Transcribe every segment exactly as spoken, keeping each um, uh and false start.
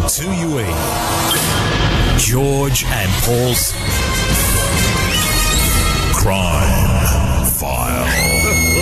two U E. George and Paul's Crime File.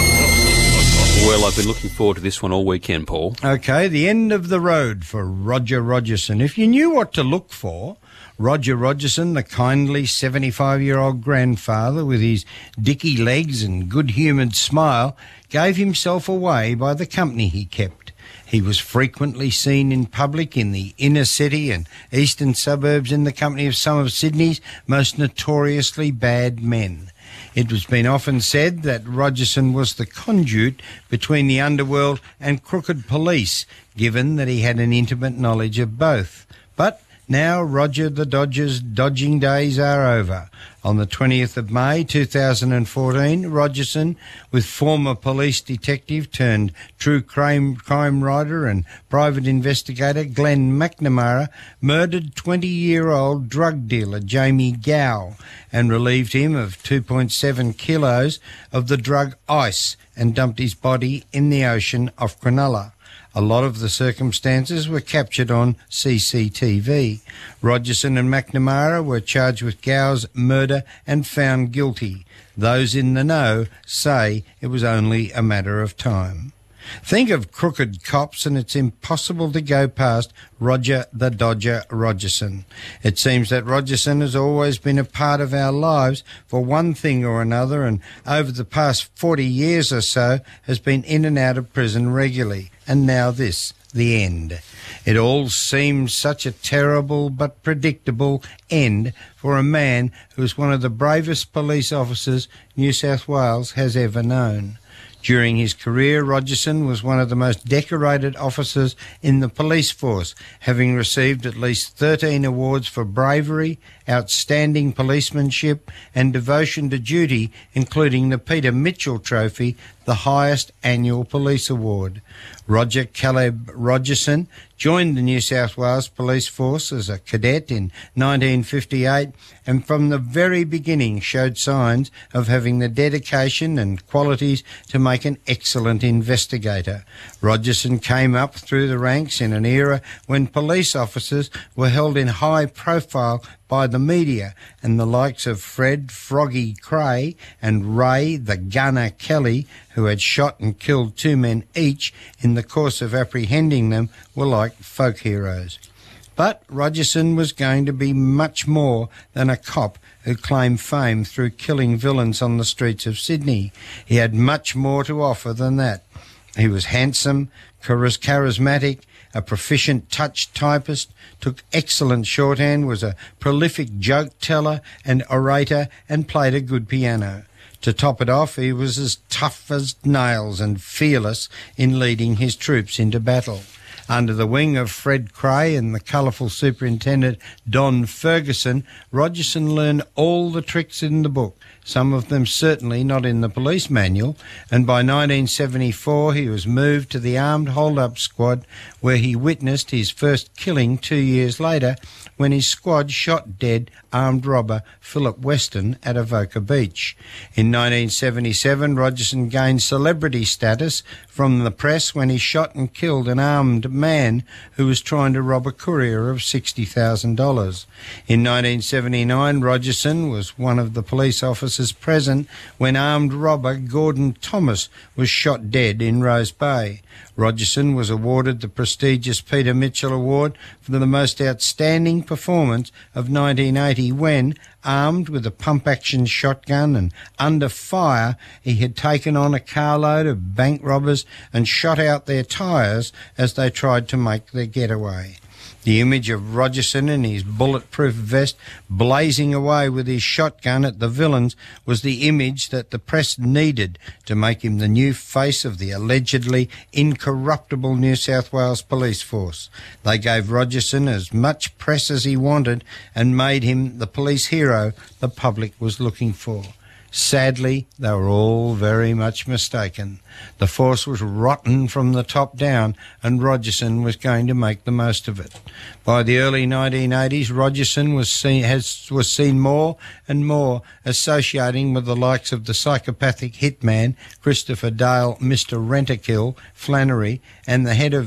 Well, I've been looking forward to this one all weekend, Paul. Okay, the end of the road for Roger Rogerson. If you knew what to look for, Roger Rogerson, the kindly seventy-five-year-old grandfather with his dicky legs and good-humoured smile, gave himself away by the company he kept. He was frequently seen in public in the inner city and eastern suburbs in the company of some of Sydney's most notoriously bad men. It has been often said that Rogerson was the conduit between the underworld and crooked police, given that he had an intimate knowledge of both. But now Roger the Dodger's dodging days are over. On the twentieth of May two thousand fourteen, Rogerson, with former police detective turned true crime, crime writer and private investigator Glenn McNamara, murdered twenty-year-old drug dealer Jamie Gow and relieved him of two point seven kilos of the drug ice and dumped his body in the ocean off Cronulla. A lot of the circumstances were captured on C C T V. Rogerson and McNamara were charged with Gow's murder and found guilty. Those in the know say it was only a matter of time. Think of crooked cops and it's impossible to go past Roger the Dodger Rogerson. It seems that Rogerson has always been a part of our lives for one thing or another, and over the past forty years or so has been in and out of prison regularly. And now this, the end. It all seems such a terrible but predictable end for a man who is one of the bravest police officers New South Wales has ever known. During his career, Rogerson was one of the most decorated officers in the police force, having received at least thirteen awards for bravery, outstanding policemanship and devotion to duty, including the Peter Mitchell Trophy, the highest annual police award. Roger Caleb Rogerson joined the New South Wales Police Force as a cadet in nineteen fifty-eight and from the very beginning showed signs of having the dedication and qualities to make an excellent investigator. Rogerson came up through the ranks in an era when police officers were held in high profile by the media, and the likes of Fred Froggy Cray and Ray the Gunner Kelly, who had shot and killed two men each in the course of apprehending them, were like folk heroes. But Rogerson was going to be much more than a cop who claimed fame through killing villains on the streets of Sydney. He had much more to offer than that. He was handsome, charis- charismatic, a proficient touch typist, took excellent shorthand, was a prolific joke teller and orator, and played a good piano. To top it off, he was as tough as nails and fearless in leading his troops into battle. Under the wing of Fred Cray and the colourful superintendent Don Ferguson, Rogerson learned all the tricks in the book, some of them certainly not in the police manual, and by nineteen seventy-four he was moved to the Armed Hold-Up Squad, where he witnessed his first killing two years later when his squad shot dead armed robber Philip Weston at Avoca Beach. In nineteen seventy-seven, Rogerson gained celebrity status from the press when he shot and killed an armed man who was trying to rob a courier of sixty thousand dollars. In nineteen seventy-nine, Rogerson was one of the police officers present when armed robber Gordon Thomas was shot dead in Rose Bay. Rogerson was awarded the prestigious Peter Mitchell Award for the most outstanding performance of nineteen eighty when, armed with a pump-action shotgun and under fire, he had taken on a carload of bank robbers and shot out their tyres as they tried to make their getaway. The image of Rogerson in his bulletproof vest blazing away with his shotgun at the villains was the image that the press needed to make him the new face of the allegedly incorruptible New South Wales Police Force. They gave Rogerson as much press as he wanted and made him the police hero the public was looking for. Sadly, they were all very much mistaken. The force was rotten from the top down, and Rogerson was going to make the most of it. By the early nineteen eighties, Rogerson was seen, has, was seen more and more associating with the likes of the psychopathic hitman Christopher Dale, Mister Rent-A-Kill Flannery, and the head of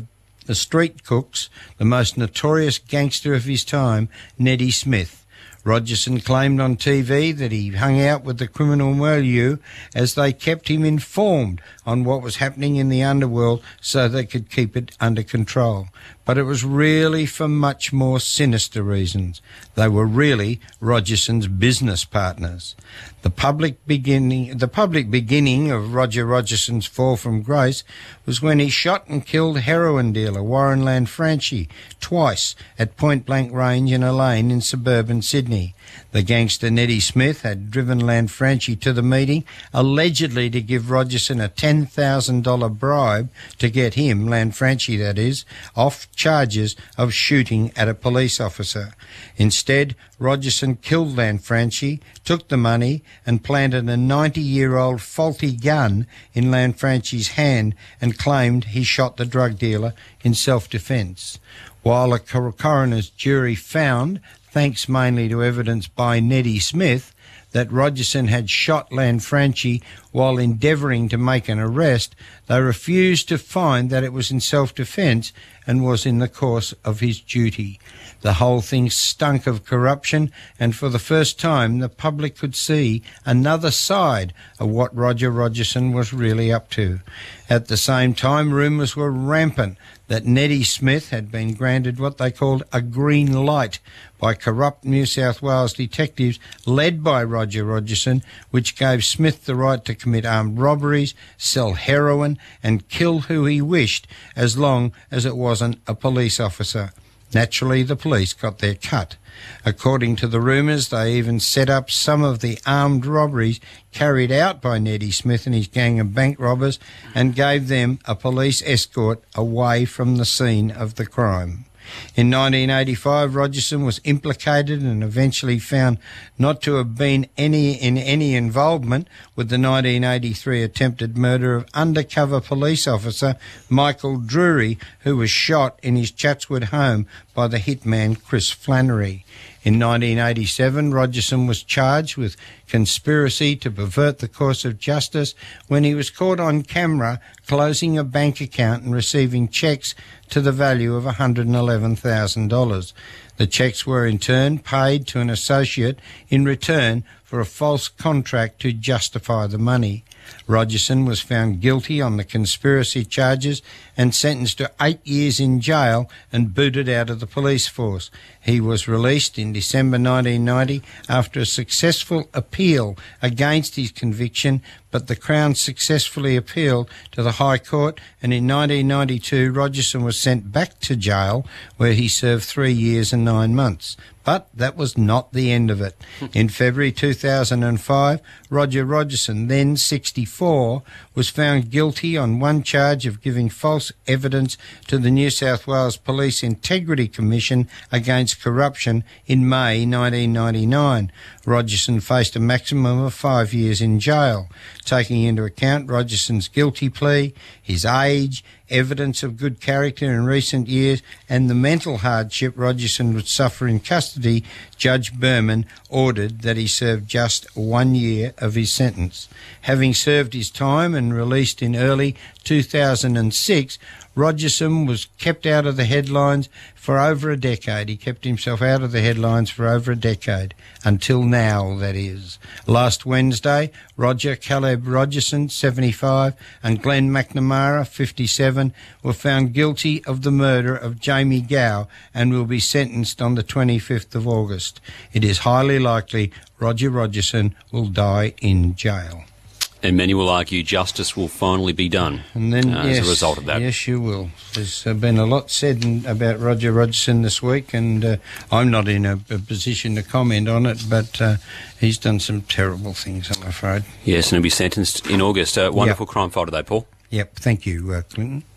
the street cooks, the most notorious gangster of his time, Neddy Smith. Rogerson claimed on T V that he hung out with the criminal milieu as they kept him informed on what was happening in the underworld so they could keep it under control. But it was really for much more sinister reasons. They were really Rogerson's business partners. The public beginning, the public beginning of Roger Rogerson's fall from grace was when he shot and killed heroin dealer Warren Lanfranchi twice at point-blank range in a lane in suburban Sydney. The gangster Neddy Smith had driven Lanfranchi to the meeting, allegedly to give Rogerson a ten thousand dollars bribe to get him, Lanfranchi that is, off charges of shooting at a police officer. Instead, Rogerson killed Lanfranchi, took the money and planted a ninety-year-old faulty gun in Lanfranchi's hand and claimed he shot the drug dealer in self-defence. While a coroner's jury found, thanks mainly to evidence by Neddy Smith, that Rogerson had shot Lanfranchi while endeavouring to make an arrest, they refused to find that it was in self-defence and was in the course of his duty. The whole thing stunk of corruption, and for the first time the public could see another side of what Roger Rogerson was really up to. At the same time, rumours were rampant that Neddy Smith had been granted what they called a green light by corrupt New South Wales detectives led by Roger Rogerson, which gave Smith the right to commit armed robberies, sell heroin and kill who he wished as long as it wasn't a police officer. Naturally, the police got their cut. According to the rumours, they even set up some of the armed robberies carried out by Neddy Smith and his gang of bank robbers and gave them a police escort away from the scene of the crime. In nineteen eighty-five, Rogerson was implicated and eventually found not to have been any in any involvement with the nineteen eighty-three attempted murder of undercover police officer Michael Drury, who was shot in his Chatswood home by the hitman Chris Flannery. In nineteen eighty-seven, Rogerson was charged with conspiracy to pervert the course of justice when he was caught on camera closing a bank account and receiving cheques to the value of one hundred eleven thousand dollars. The cheques were in turn paid to an associate in return for a false contract to justify the money. Rogerson was found guilty on the conspiracy charges and sentenced to eight years in jail and booted out of the police force. He was released in December nineteen ninety after a successful appeal against his conviction, but the Crown successfully appealed to the High Court, and in nineteen ninety-two Rogerson was sent back to jail where he served three years and nine months. But that was not the end of it. In February two thousand five, Roger Rogerson, then sixty-four, was found guilty on one charge of giving false evidence to the New South Wales Police Integrity Commission against corruption in May nineteen ninety-nine. Rogerson faced a maximum of five years in jail. Taking into account Rogerson's guilty plea, his age, evidence of good character in recent years, and the mental hardship Rogerson would suffer in custody, Judge Berman ordered that he serve just one year of his sentence. Having served his time and released in early two thousand six, Rogerson was kept out of the headlines for over a decade. He kept himself out of the headlines for over a decade, until now, that is. Last Wednesday, Roger Caleb Rogerson, seventy-five, and Glenn McNamara, fifty-seven, were found guilty of the murder of Jamie Gow and will be sentenced on the twenty-fifth of August. It is highly likely Roger Rogerson will die in jail. And many will argue justice will finally be done and then, uh, yes, as a result of that. Yes, you will. There's uh, been a lot said in, about Roger Rogerson this week, and uh, I'm not in a, a position to comment on it, but uh, he's done some terrible things, I'm afraid. Yes, and he'll be sentenced in August. Uh, wonderful yep. crime file today, Paul. Yep, thank you, uh, Clinton.